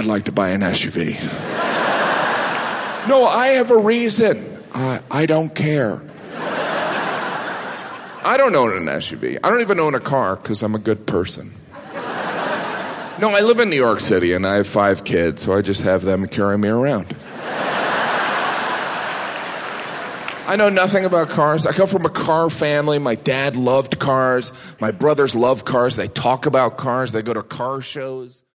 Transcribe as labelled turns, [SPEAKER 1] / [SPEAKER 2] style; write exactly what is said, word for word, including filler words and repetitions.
[SPEAKER 1] I'd like to buy an S U V. No, I have a reason. I, I don't care. I don't own an S U V. I don't even own a car because I'm a good person. No, I live in New York City and I have five kids, so I just have them carry me around. I know nothing about cars. I come from a car family. My dad loved cars. My brothers love cars. They talk about cars. They go to car shows.